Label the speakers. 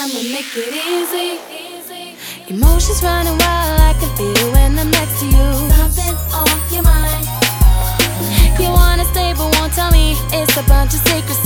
Speaker 1: I'ma make it easy. Emotions running wild, I can feel it when I'm next to you. Something on your mind. You wanna stay but won't tell me. It's a bunch of secrets